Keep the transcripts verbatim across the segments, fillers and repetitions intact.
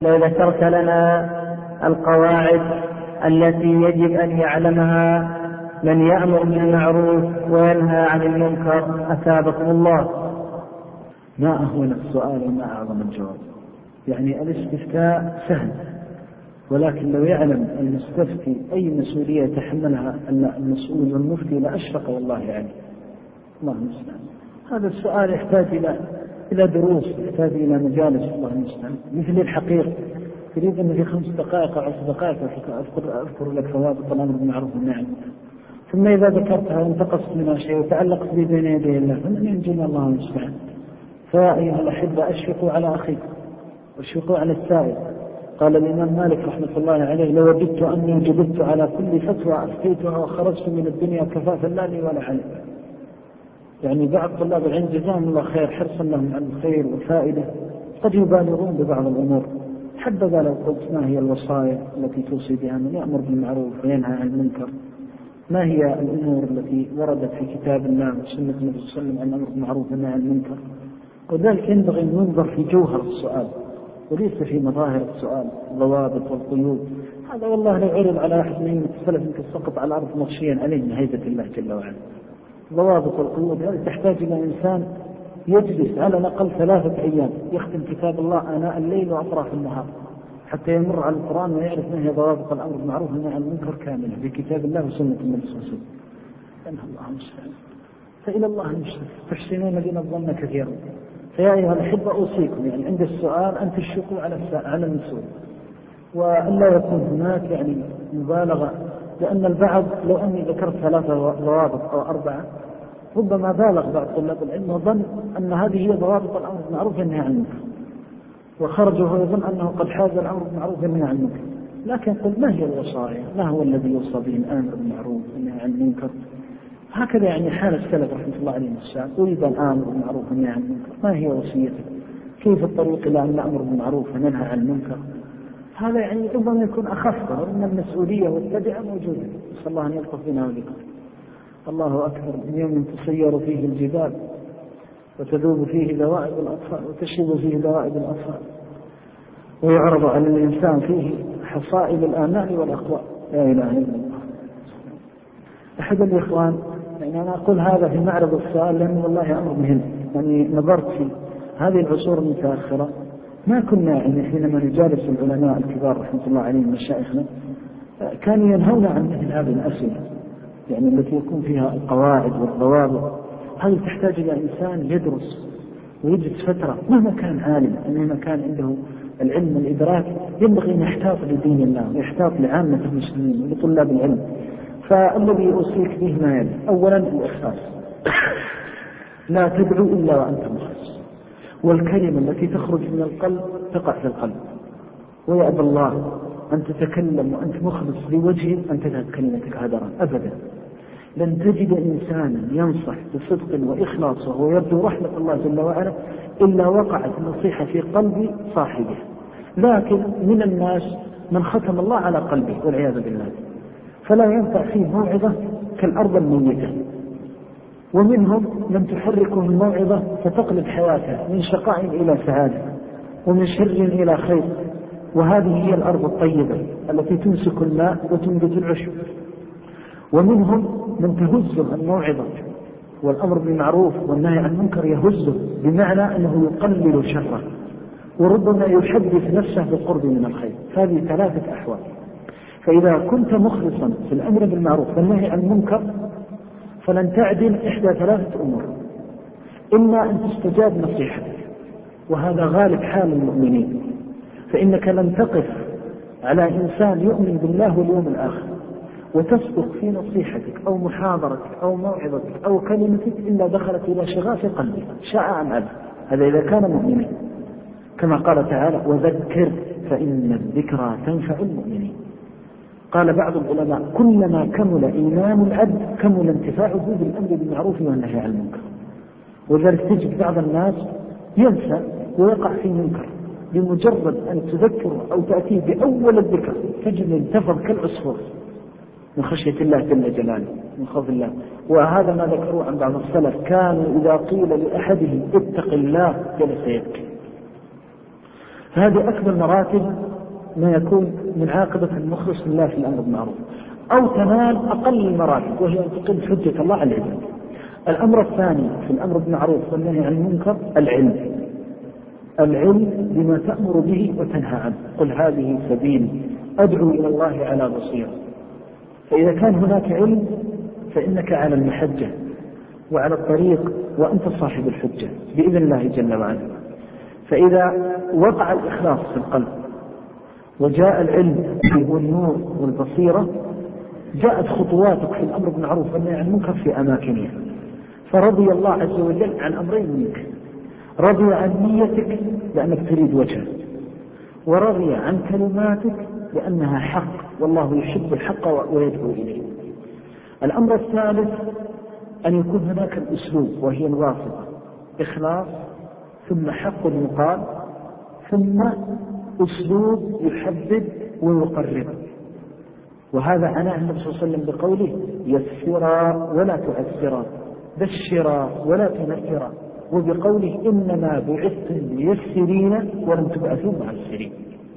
لو ذكرت لنا القواعد التي يجب أن يعلمها من يأمر بالمعروف وينهى عن المنكر أثابكم الله. ما أهون السؤال وما أعظم الجواب. يعني الاستفتاء سهل، ولكن لو يعلم المستفتي أي مسؤولية تحملها المسؤول والمفتي لأشفق والله عليه. الله المستعان. هذا السؤال يحتاج إلى إلى دروس، يحتاج إلى مجالس. الله المستعان. مثل الحقيقة، تريد أن في خمس دقائق أو عشر دقائق أذكر, أذكر لك ثوابت الأمر بالمعروف والنهي عن المنكر، ثم إذا ذكرتها وانتقصت منها شيء وتعلقت بي بين يدي الله فمن ينجينا؟ الله المستعان. فيا أيها الأحبة أشفقوا على أخيكم واشفقوا على السائل. قال الإمام مالك رحمة الله عليه: لو وجدت أني جبت على كل فتوى أفتيتها وخرجت من الدنيا كفافا لا لي ولا علي. يعني بعض طلاب العلم جزاهم الله خير حرصا لهم على الخير والفائدة قد يبالغون ببعض الأمور. حبذا لو قلت ما هي الوصايا التي توصي بها من يأمر بالمعروف وينهى عن المنكر، ما هي الأمور التي وردت في كتاب الله وسنة النبي صلى الله عليه وسلم عن الأمر بالمعروف والنهي عن المنكر. وذلك ينبغي أن ينظر في جوهر السؤال وليس في مظاهر السؤال، ضوابط والقيود. هذا والله لو عرض على أحد من السلف يمكن سقط على الأرض مغشيا عليه من هيبة الله جل وعلا. ضوابط والقيود هذه تحتاج إلى إنسان يجلس على الأقل ثلاثة أيام يختم كتاب الله آناء الليل وأطراف النهار حتى يمر على القرآن ويعرف ما هي ضوابط الأمر بالمعروف والنهي عن المنكر كاملة في كتاب الله وسنة النبي صلى الله عليه وسلم. أنها الله المستعان. فإلى الله المستعان. تحسنون بنا الظن كثيرا. فيا أيها الأحبة أوصيكم يعني عند السؤال أن تشفقوا على على المسؤول، وألا يكون هناك يعني مبالغة، لأن البعض لو أني ذكرت ثلاثة ضوابط أو أربعة ربما بالغ بعض طلاب العلم وظن أن هذه هي ضوابط الأمر بالمعروف والنهي عن المنكر، وخرج وهو يظن أنه قد حاز الأمر بالمعروف والنهي عن المنكر. لكن قل ما هي الوصايا؟ ما هو الذي يوصى به الآمر بالمعروف والنهي عن المنكر؟ هكذا يعني حال السلف رحمة الله عليهم السلام. أريد الآمر بالمعروف والنهي عن المنكر، ما هي وصيتك؟ كيف الطريق إلى أن نأمر بالمعروف وننهى عن المنكر؟ هذا يعني ربما يكون أخف من المسؤولية والتبعة موجودة. نسأل الله أن يلطف بنا وبكم. الله أكبر. من يوم تسير فيه الجبال وتذوب فيه دوائب الأطفال وتشرب فيه دوائب الأطفال ويعرض على الإنسان فيه حصائل الآمال والأقوال. لا إله إلا الله. أحد الإخوان، يعني أنا أقول هذا في معرض السؤال لأنه والله أمر مهم، يعني نظرت في هذه العصور المتأخرة ما كنا يعني حينما نجالس العلماء الكبار رحمة الله عليهم مشايخنا كانوا ينهون عن مثل هذه الأسئلة، يعني التي يكون فيها القواعد والضوابط. هذه تحتاج إلى إنسان يدرس ويجلس فترة مهما كان عالم، مهما كان عنده العلم والإدراك، ينبغي أن يحتاط لدين الله ويحتاط لعامة المسلمين ولطلاب العلم. فالذي أوصيك به ما يلي: أولا الإخلاص، لا تدعو إلا وأنت مخلص، والكلمة التي تخرج من القلب تقع في القلب، ويأبى الله أن تتكلم وأنت مخلص لوجهه أن تذهب كلمتك هدرا أبدا. لن تجد إنسانا ينصح بصدق وإخلاص وهو يبدو رحمة الله جل وعلا إلا وقعت النصيحة في قلب صاحبه. لكن من الناس من ختم الله على قلبه والعياذ بالله، فلا ينفع فيه موعظة كالأرض الميتة. ومنهم من تحركه الموعظة فتقلب حياته من شقاء إلى سعادة ومن شر إلى خير. وهذه هي الأرض الطيبة التي تمسك الماء وتنبت العشب. ومنهم من تهزه الموعظة والأمر بالمعروف والنهي عن المنكر، يهزه بمعنى أنه يقلل شره وربما يحدث نفسه بالقرب من الخير. هذه ثلاثة أحوال. فإذا كنت مخلصا في الأمر بالمعروف والنهي عن المنكر فلن تعدل إحدى ثلاثة أمور: إما أن تستجاب نصيحتك، وهذا غالب حال المؤمنين، فإنك لن تقف على إنسان يؤمن بالله واليوم الآخر وتصدق في نصيحتك أو محاضرتك أو موعظتك أو كلمتك إلا دخلت إلى شغاف قلبك شاء أم أبى. هذا إذا كان مؤمنا، كما قال تعالى: وذكر فإن الذكرى تنفع المؤمنين. قال بعض العلماء: كلما كمل إيمان العبد كمل انتفاعه بالأمر بالمعروف والنهي عن المنكر. وذلك تجد بعض الناس ينسى ويقع في منكر بمجرد أن تذكره أو تأتيه بأول الذكر تجد انتفض كالعصفور من خشية الله جل جلاله من خوف الله. وهذا ما ذكروا عن بعض السلف: كانوا إذا قيل لأحدهم اتق الله جلس يبكي. فهذه أكبر مراتب ما يكون من عاقبة المخلص لله في الأمر بالمعروف، أو تنال أقل المراتب وهي أن تقل حجة الله على العباد. الأمر الثاني في الأمر بالمعروف والنهي عن المنكر العلم، العلم بما تأمر به وتنهى عنه. قل هذه سبيلي أدعو إلى الله على بصيرة. فإذا كان هناك علم فإنك على المحجة وعلى الطريق وأنت صاحب الحجة بإذن الله جل وعلا. فإذا وقع الإخلاص في القلب وجاء العلم والنور والبصيرة جاءت خطواتك في الأمر بالمعروف والنهي عن المنكر في أماكنها. فرضي الله عز وجل عن أمرين منك، رضي عن نيتك لأنك تريد وجهه، ورضي عن كلماتك لأنها حق والله يحب الحق ويدعو إليه. الأمر الثالث أن يكون هناك الأسلوب وهي الواسطة، إخلاص ثم حق يقال ثم أسلوب يحبب ويقرب. وهذا عناه النبي صلى الله عليه وسلم بقوله يسرا ولا تعسرا، بشرا ولا تنفرا، وبقوله إنما بعثتم ميسرين ولم تبعثوا معسرين.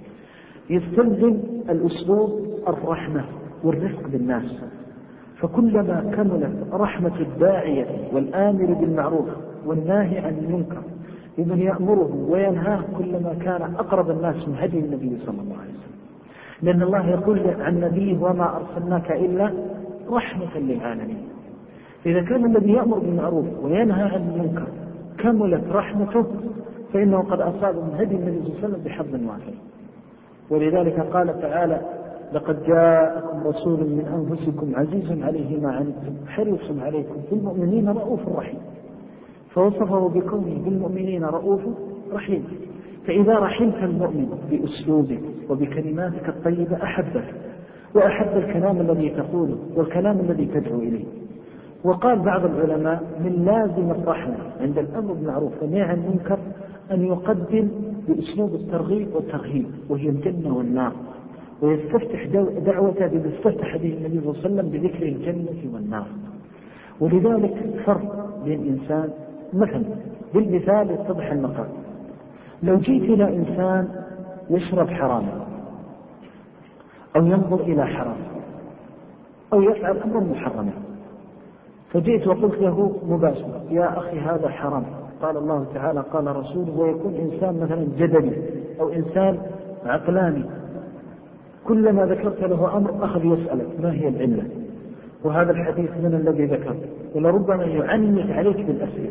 يستلزم الأسلوب الرحمة والرفق بالناس، فكلما كملت رحمة الداعية والآمر بالمعروف والناهي عن المنكر بمن يأمره وينهاه كلما كان أقرب الناس من هدي النبي صلى الله عليه وسلم. لأن الله يقول عن نبيه وما أرسلناك إلا رحمة للعالمين. إذا كان الذي يأمر بالمعروف وينهى عن المنكر كملت رحمته فإنه قد أصاب من هدي النبي صلى الله عليه وسلم بحظ وافر. ولذلك قال تعالى لقد جاءكم رسول من أنفسكم عزيز عليه ما عنتم حريص عليكم بالمؤمنين رؤوف رحيم، فوصفه بكونه بالمؤمنين رؤوف رحيم. فإذا رحمت المؤمن بأسلوبك وبكلماتك الطيبة أحبك وأحب الكلام الذي تقوله والكلام الذي تدعو إليه. وقال بعض العلماء من لازم الرحمة عند الأمر بالمعروف والنهي عن المنكر أن يقدم بأسلوب الترغيب والترهيب وهي الجنة والنار، ويستفتح دعوته بما استفتح به النبي صلى الله عليه وسلم بذكر الجنة والنار. ولذلك فرق بين إنسان مثلا بالمثال يتضح المقام. لو جيت إلى إنسان يشرب حراما أو ينظر إلى حرام أو يفعل أمر محرما، فجئت وقلت له مباشرة يا أخي هذا حرام، قال الله تعالى قال رسوله، ويكون إنسان مثلا جدلي أو إنسان عقلاني، كلما ذكرت له أمر أخذ يسألك ما هي العلة وهذا الحديث من الذي ذكر، ولربما يعنيك عليك بالأسئلة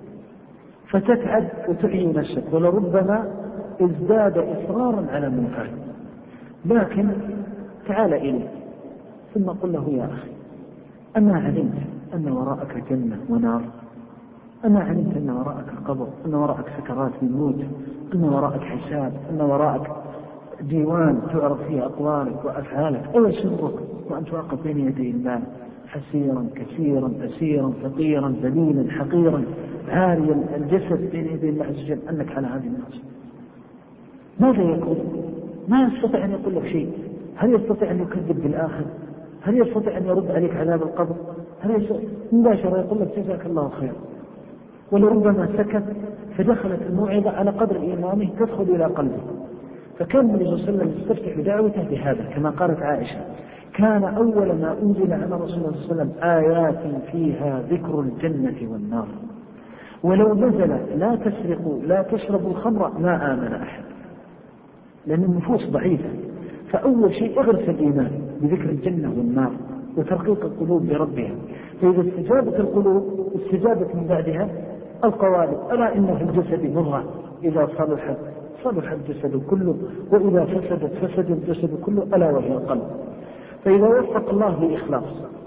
فتتعب وتعي نفسك، ولربما ازداد إصرارا على المنكر. لكن تعال إليه ثم قل له يا أخي أما علمت أن وراءك جنة ونار؟ أما علمت أن وراءك قبر، أن وراءك سكرات الموت، أن وراءك حساب، أن وراءك ديوان تعرض فيه أقوالك وأفعالك؟ أو يسرك وأن توقف بين يدي الله حسيرا كثيرا أسيرا فقيرا ذليلا حقيرا عاري الجسد بين يدي الله عز وجل أنك على هذه الناس؟ ماذا يقول؟ ما يستطيع أن يقول لك شيء. هل يستطيع أن يكذب بالآخر؟ هل يستطيع أن يرد عليك عذاب القبر؟ هل يستطيع؟ مباشرة يقول لك جزاك الله خير. ولربما سكت فدخلت الموعظة على قدر إيمانه تدخل إلى قلبه. فكان النبي صلى الله عليه وسلم يستفتح بدعوته بهذا كما قالت عائشة كان أول ما أنزل على رسول الله صلى الله عليه وسلم آيات فيها ذكر الجنة والنار، ولو نزل لا تسرقوا لا تشربوا الخمر ما آمن أحد، لأن النفوس ضعيفة. فأول شيء اغرس الإيمان بذكر الجنة والنار وترقيق القلوب بربها. فإذا استجابت القلوب استجابت من بعدها القوالب. ألا إن في الجسد مضغة إذا صلحت صلح الجسد كله وإذا فسدت فسد الجسد كله ألا وهي القلب. فإذا وفق الله لإخلاص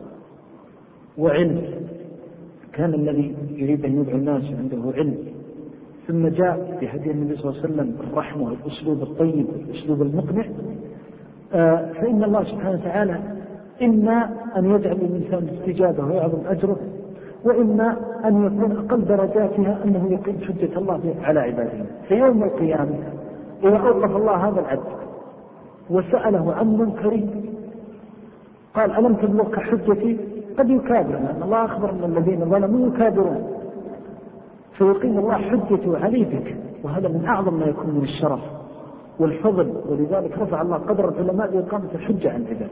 وعلم، كان الذي يريد أن يدعو الناس عنده علم ثم جاء بهدي النبي صلى الله عليه وسلم بالرحمة والأسلوب الطيب والأسلوب المقنع، آه فإن الله سبحانه وتعالى إما أن يجعل الإنسان استجابة ويعظم أجره، وإما أن يكون أقل درجاتها أنه يقيم حجة الله على عباده. في يوم القيامة إذا أوقف الله هذا العبد وسأله عن منكر قال ألم تبلغك حجتي؟ قد يكابر، لأن الله أخبر أن الذين ظلموا يكابرون، فيقيم الله حجته عليه بك، وهذا من أعظم ما يكون من الشرف والفضل. ولذلك رفع الله قدر العلماء بإقامة الحجة عن العباد،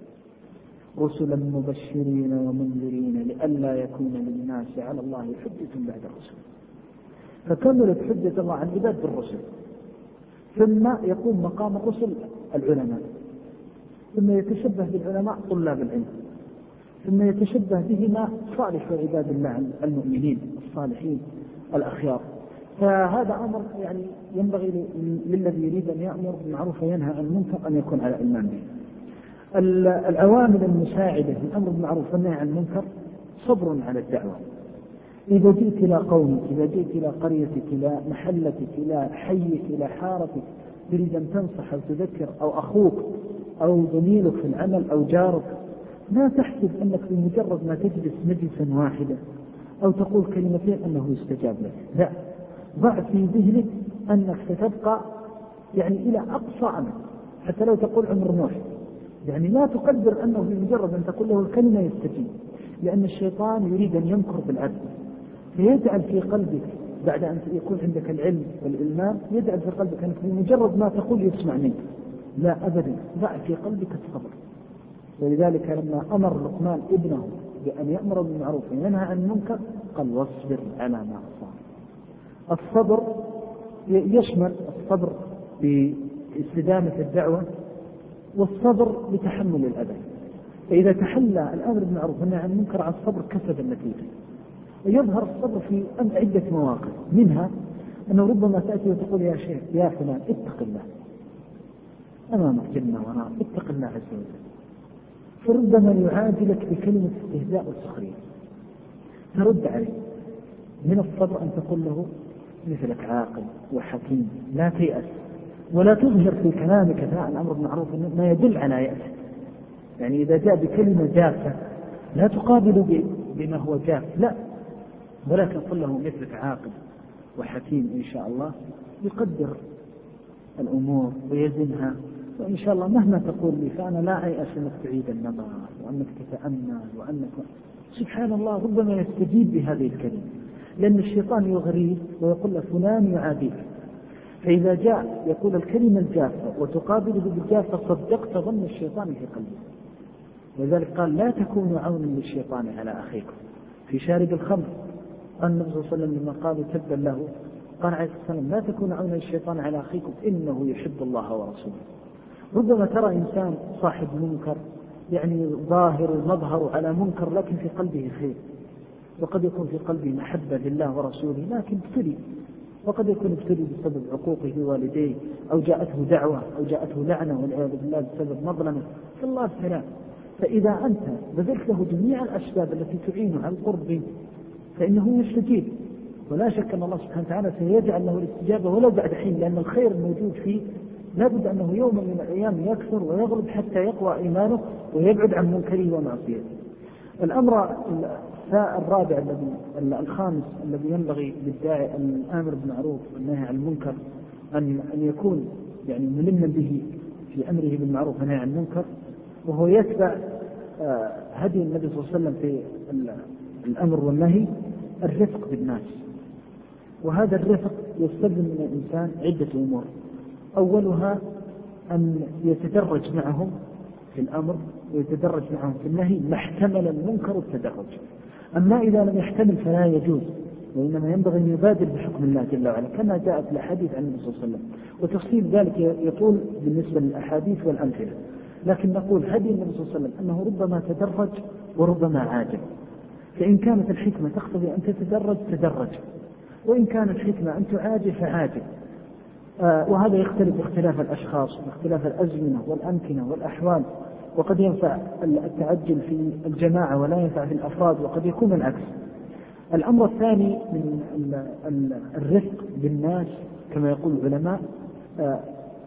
رسلا مبشرين ومنذرين لئلا يكون للناس على الله حجة بعد الرسل. فكملت حجة الله عن العباد بالرسل، ثم يقوم مقام الرسل العلماء، ثم يتشبه بالعلماء طلاب العلم، ثم يتشبه بهما صالح عباد الله المؤمنين الصالحين الأخيار. فهذا أمر يعني ينبغي للذي يريد أن يأمر بالمعروف وينهى عن المنكر أن يكون على علم به. العوامل المساعدة في الأمر بالمعروف والنهي عن المنكر صبر على الدعوة. إذا جئت إلى قومك، إذا جئت إلى قريتك، إلى محلتك، إلى حيك، إلى حارتك، تريد أن تنصح أو تذكر أو أخوك أو زميلك في العمل أو جارك، لا تحسب أنك بمجرد ما تجلس مجلسا واحدا أو تقول كلمتين أنه يستجاب لك. لا، ضع في ذهنك أنك ستبقى يعني إلى أقصى أمد، حتى لو تقول عمر نوح، يعني لا تقدر أنه بمجرد أن تقول له الكلمة يستجيب، لأن الشيطان يريد أن يمكر بالعدل، فيجعل في قلبك بعد أن يكون عندك العلم والإلمام، يجعل في قلبك أنك بمجرد ما تقول يسمع منك. لا أبدا، ضع في قلبك الصبر. ولذلك لما أمر لقمان ابنه بأن يأمر بالمعروف وينهى عن المنكر قال واصبر على ما أصاب. الصبر يشمل الصبر باستدامة الدعوة، والصبر بتحمل الأذى. فإذا تحلى الأمر بالمعروف والنهي عن المنكر على الصبر كسب النتيجة. ويظهر الصبر في عدة مواقف، منها أنه ربما تأتي وتقول يا شيخ يا فلان اتق الله، أمامك جنة وراء، اتق الله عز وجل، فربما يعاجلك بكلمة استهزاء والسخرية، ترد عليه. من الصبر أن تقول له مثلك عاقل وحكيم، لا تيأس، ولا تظهر في كلامك أثناء الأمر بالمعروف ما يدل على يأسك. يعني إذا جاء بكلمة جافة لا تقابل بما هو جاف، لا، ولكن قل له مثلك عاقل وحكيم إن شاء الله، يقدر الأمور ويزنها، وإن شاء الله مهما تقول لي فأنا لا أيأس أنك تعيد النظر وأنك تتأمل وأنك سبحان الله ربما يستجيب بهذه الكلمة، لأن الشيطان يغريه ويقول له فلان يعاديك. فإذا جاء يقول الكلمة الجافة وتقابله بالجافة صدقت ظن الشيطان في قلبه. ولذلك قال لا تكونوا عونا للشيطان على أخيكم. في شارب الخمر قال النبي صلى الله عليه وسلم لما قالوا تبا له قال عليه الصلاة والسلام لا تكونوا عونا للشيطان على أخيكم إنه يحب الله ورسوله. ربما ترى إنسان صاحب منكر يعني ظاهر ومظهر على منكر لكن في قلبه خير، وقد يكون في قلبه محبة لله ورسوله لكن ابتلي، وقد يكون ابتلي بسبب عقوقه لوالديه أو جاءته دعوة أو جاءته لعنة والعياذ بالله بسبب مظلمة، فالله السلام. فإذا أنت بذلت له جميع الأسباب التي تعينه على القرب فإنه يستجيب، ولا شك أن الله سبحانه وتعالى سيجعل له الاستجابة ولو بعد حين، لأن الخير الموجود فيه لابد أنه يوم من الأيام يكثر ويغلب حتى يقوى إيمانه ويبعد عن منكره ومعصيته. الأمر الرابع الذي الخامس الذي ينبغي للداعي الآمر بالمعروف والنهي عن المنكر أن أن يكون يعني ملما به في أمره بالمعروف والنهي عن المنكر، وهو يتبع هدي النبي صلى الله عليه وسلم في الأمر والنهي، الرفق بالناس. وهذا الرفق يستلزم من الإنسان عدة أمور، أولها أن يتدرج معهم في الأمر ويتدرج معهم في النهي ما احتمل المنكر والتدرج. أما إذا لم يحتمل فلا يجوز، وإنما ينبغي أن يبادر بحكم الله جل وعلا كما جاءت الأحاديث عن النبي صلى الله عليه وسلم، وتفصيل ذلك يطول بالنسبة للأحاديث والأمثلة. لكن نقول هدي النبي صلى الله عليه وسلم أنه ربما تدرج وربما عاجل، فإن كانت الحكمة تقتضي أن تتدرج تدرج، وإن كانت الحكمة أن تعاجل فعاجل. آه وهذا يختلف باختلاف الأشخاص واختلاف الأزمنة والأمكنة والأحوال، وقد ينفع التعجل في الجماعة ولا ينفع في الأفراد، وقد يكون العكس. الأمر الثاني من الرفق بالناس كما يقول العلماء آه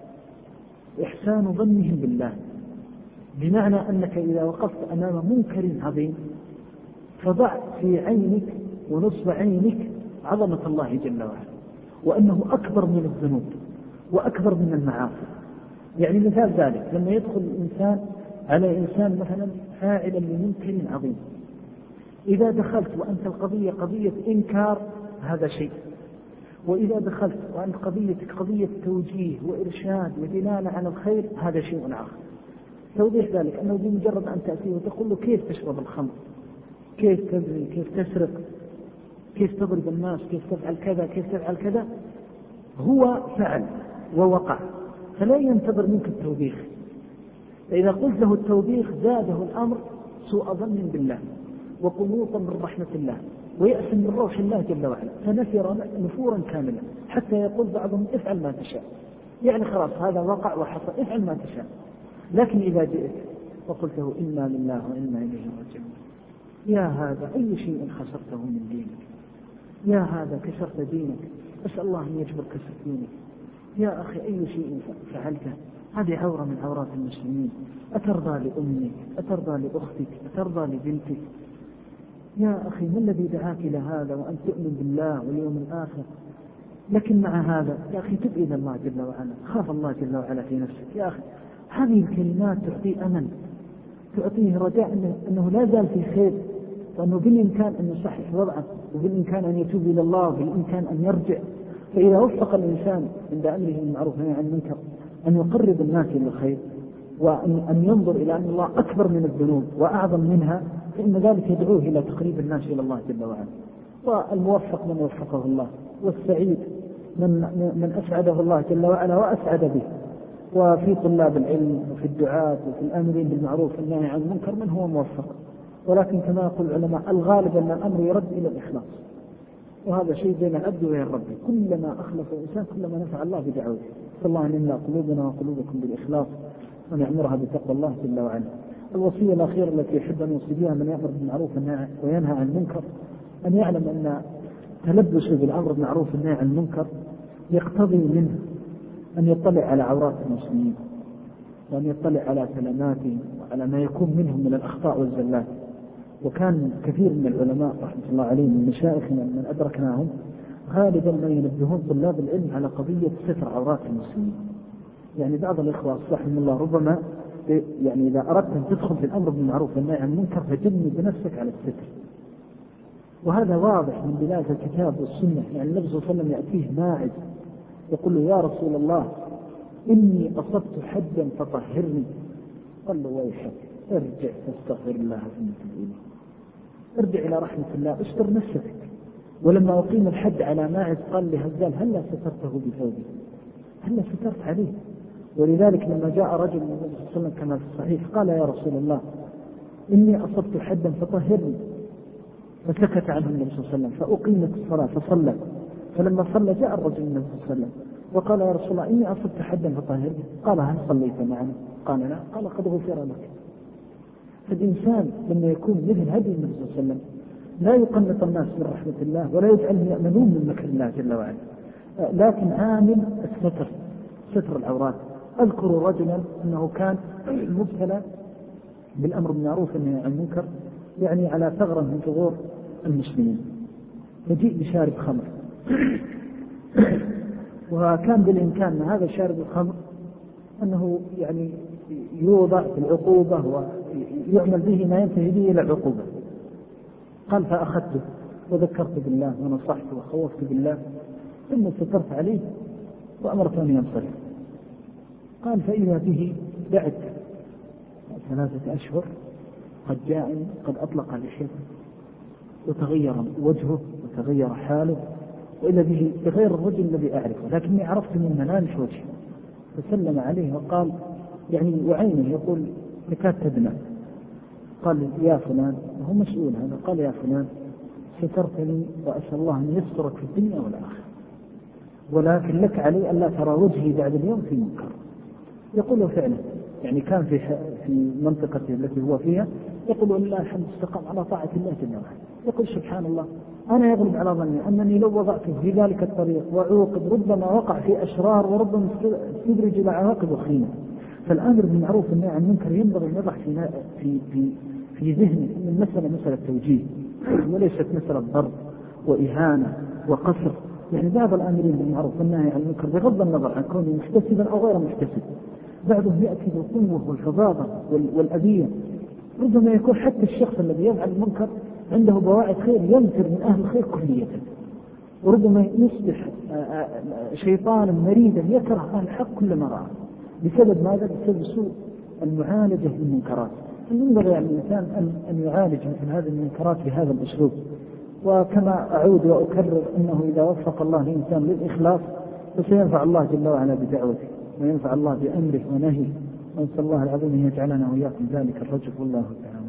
إحسان ظنهم بالله، بمعنى أنك إذا وقفت أمام منكر عظيم فضع في عينك ونصب عينك عظمة الله جل وعلا، وأنه أكبر من الذنوب وأكبر من المعاصي. يعني مثال ذلك لما يدخل الإنسان على إنسان مثلا فاعلا لمنكر عظيم، إذا دخلت وأنت القضية قضية إنكار هذا شيء، وإذا دخلت وأن قضيتك قضية توجيه وإرشاد ودلالة على الخير هذا شيء آخر. توضيح ذلك أنه بمجرد أن تأتيه وتقول له كيف تشرب الخمر، كيف تزني، كيف تسرق، كيف تضرب الناس، كيف تفعل كذا، كيف تفعل كذا، هو فعل ووقع، فلا ينتظر منك التوبيخ. فإذا قلت له التوبيخ زاده الأمر سوء ظن بالله وقنوطا من رحمة الله ويأس من روح الله جل وعلا، فنفر نفورا كاملا حتى يقول بعضهم افعل ما تشاء، يعني خلاص هذا وقع وحصل، افعل ما تشاء. لكن إذا جئت وقلت له إنا لله وإنا إليه راجعون، يا هذا أي شيء خسرته من دينك، يا هذا كسرت دينك، أسأل الله أن يجبر كسر دينك، يا أخي أي شيء فعلته، هذه عورة من عورات المسلمين، أترضى لأمك، أترضى لأختك، أترضى لبنتك، يا أخي ما الذي دعاك إلى هذا وأن تؤمن بالله واليوم الآخر؟ لكن مع هذا يا أخي تب إلى الله جل وعلا، خاف الله جل وعلا في نفسك يا أخي. هذه الكلمات تعطيه أمل، تعطيه رجاء أنه, أنه لا زال في خير، وأنه بالإمكان أن يصحح وضعه، وبالإمكان أن يتوب إلى الله، وبالإمكان أن يرجع. فإذا وفق الإنسان عند أمره بالمعروف والنهي عن المنكر أن يقرب الناس إلى الخير، وأن ينظر إلى أن الله أكبر من الذنوب وأعظم منها، فإن ذلك يدعوه إلى تقريب الناس إلى الله جل وعلا. والموفق من وفقه الله، والسعيد من, من أسعده الله جل وعلا وأسعد به. وفي طلاب العلم وفي الدعاة وفي الآمرين بالمعروف والنهي عن المنكر من هو موفق، ولكن كما يقول العلماء الغالب أن الأمر يرد إلى الإخلاص، وهذا شيء بين العبد وبين ربه، كلما أخلص الإنسان كلما نفع الله بدعوته. فالله أن يملأ قلوبنا وقلوبكم بالإخلاص ونعمرها بتقوى الله جل وعلا. الوصية الأخيرة التي يحب أن يوصي بها من يأمر بالمعروف وينهى عن المنكر أن يعلم أن تلبسه بالأمر بالمعروف والنهي عن المنكر يقتضي منه أن يطلع على عورات المسلمين، وأن يطلع على سلاماتهم وعلى ما يكون منهم من الأخطاء والزلات. وكان كثير من العلماء رحمة الله عليهم من مشايخنا من أدركناهم غالبا ما ينبهون طلاب العلم على قضية ستر عورات المسلمين. يعني بعض الإخوة رحمه الله ربما يعني إذا أردت أن تدخل في الأمر بالمعروف والنهي عن المنكر فجنب بنفسك على الستر، وهذا واضح من دلالة الكتاب والسنة. يعني النبي صلى الله عليه وسلم يأتيه ماعز يقول له يا رسول الله إني أصبت حدا فطهرني، قال له ويحك ارجع فاستغفر الله ثم تب إليه، ارجع إلى رحمة الله، استر نفسك. ولما أقيم الحد على ماعز قال لهزال هلا سترته بثوبه، هلا سترت عليه. ولذلك لما جاء رجل من النبي صلى الله عليه وسلم كما في الصحيح قال يا رسول الله إني أصبت حدا فطهرني، فسكت عنه النبي صلى الله عليه وسلم، فأقيمت الصلاة فصلى. فلما صلى جاء الرجل من النبي صلى الله عليه وسلم وقال يا رسول الله إني أصبت حدا فطهرني، قال هل صليت معنا؟ قال لا، قال قد غفر لك. فالإنسان لما يكون مثل هدي النبي صلى الله عليه وسلم لا يقنط الناس من رحمة الله ولا يجعلهم يأمنون من مكر الله جل وعلا، لكن عامل الستر، ستر العورات. أذكر رجلا أنه كان مبتلى بالأمر بالمعروف والنهي عن المنكر يعني على ثغرة من ثغور المسلمين، فجيء بشارب خمر وكان بالإمكان من هذا شارب الخمر أنه يعني يوضع في العقوبة ويعمل به ما ينتهي به إلى العقوبة. قال فأخذته وذكرت بالله ونصحته وخوفت بالله ثم سترت عليه وأمرت أن ينصرف. قال فإذا به بعد ثلاثة أشهر قد جاء قد أطلق لحيته وتغير وجهه وتغير حاله، وإلا به بغير الرجل الذي أعرفه، لكني عرفت من ملامح وجهه. فسلم عليه وقال يعني وعينه يقول لكاد تدمع. قال يا فلان، وهو مسؤول هذا، قال يا فلان سترتني وأسأل الله أن يسترك في الدنيا والآخرة، ولكن لك علي ألا ترى وجهي بعد اليوم في منكر. يقول فعلا يعني كان في في منطقته التي هو فيها يقول الله الحمد استقام على طاعة الله جل وعلا. يقول سبحان الله أنا يغلب على ظني أنني لو وضعته في ذلك الطريق وعوقب ربما وقع في أشرار وربما استدرج إلى عواقب وخيمة. فالأمر بالمعروف والنهي عن المنكر ينبغي أن يضع في في في في ذهنه أن المسألة مسألة توجيه وليست مسألة ضرب وإهانة وقصر. يعني بعض الآمرين بالمعروف والنهي عن المنكر بغض النظر عن كونه محتسبا أو غير محتسب بعضهم يأتي بالقوة والفظاظة والأذية. ربما يكون حتى الشخص الذي يفعل المنكر عنده بواعث خير ينفر من أهل الخير كلية، وربما يصبح شيطانا مريدا يكره أهل الحق كلما رأى. بسبب ماذا؟ بسبب سوء المعالجة للمنكرات. ينبغي على الإنسان أن أن يعالج مثل هذه المنكرات بهذا الأسلوب. وكما أعود وأكرر أنه إذا وفق الله الإنسان للإخلاص فسينفع الله جل وعلا بدعوته، وينفع الله بأمره ونهيه، ونسأل الله العظيم أن يجعلنا وإياكم ذلك الرجل والله تعالى.